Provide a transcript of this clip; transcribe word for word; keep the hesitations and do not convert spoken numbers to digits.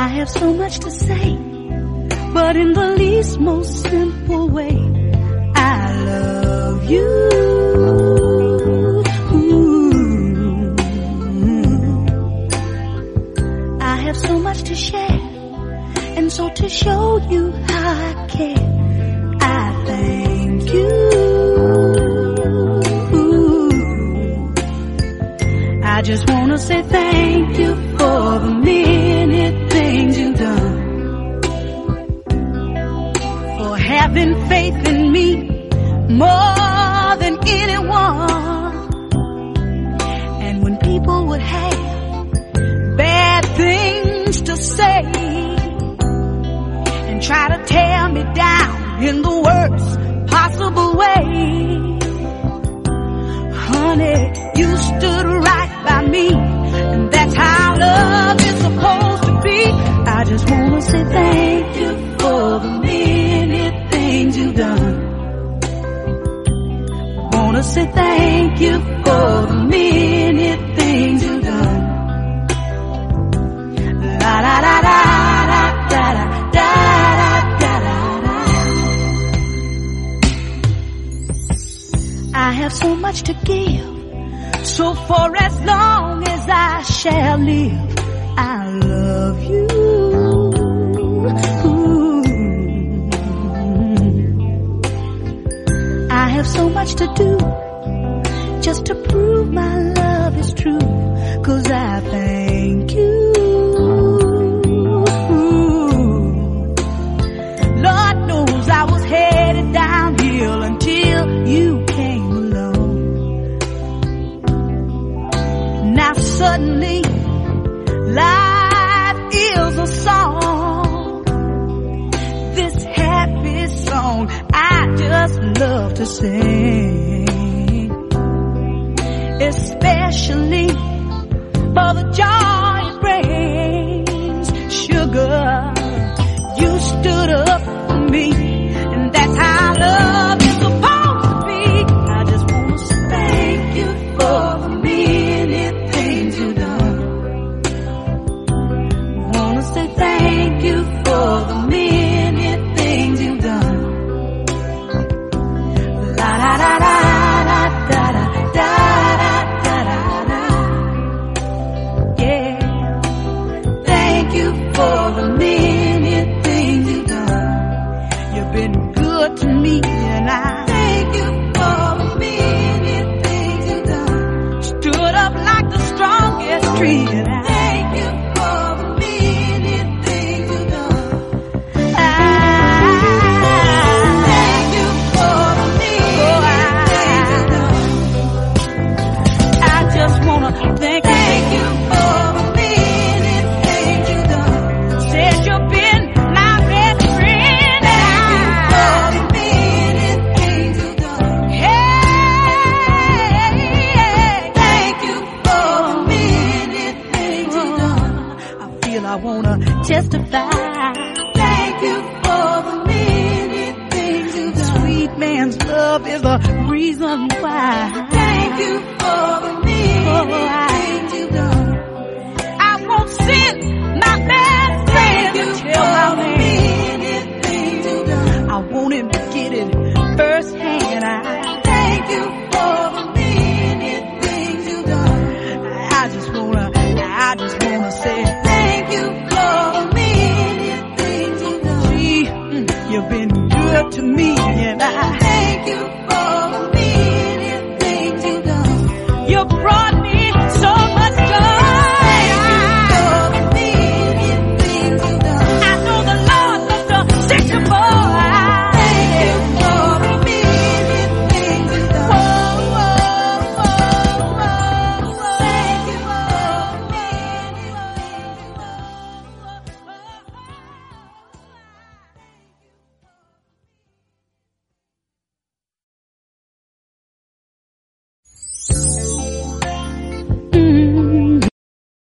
I have so much to say, but in the least most simple way, I love you. Ooh. I have so much to share, and so to show you how I care, I thank you. Ooh. I just wanna say thank you for the many things you've done, for having faith in me more than anyone. And when people would have bad things to say and try to tear me down in the worst possible way, honey, you stood right by me, and that's how love is supposed to be. I just wanna say thank you for the many things you've done. Wanna say thank you for the many things you've done. La la la la la da da da da da da. I have so much to give, so for as long as I shall live, I love you. Ooh. I have so much to do, just to prove my love is true, 'cause I thank you. Ooh. Lord knows I was headed downhill until you came along. Now suddenly life is a song, this happy song I just love to sing, especially for the joy it brings. Sugar, you stood up for me, and that's how love is supposed to be. I just want to say thank you for the many things you've done. Wanna say thank you for the many things you've done. La la la la la da da da da da da. Yeah. Thank you for the many things you've done. You've been good to me, and I thank you for the many things you've done. Stood up like the strongest tree, and I thank you for the many things you've done. I thank you for the many things you've done. I just wanna thank, thank you for the many things you've done. Said you've been my best friend. Thank you for the many things you've done. Hey, thank you for the many things you've done. I feel I wanna testify. Thank you for the many things you've done. Sweet man's love is the reason why. Thank you for the many things you've done. I won't sin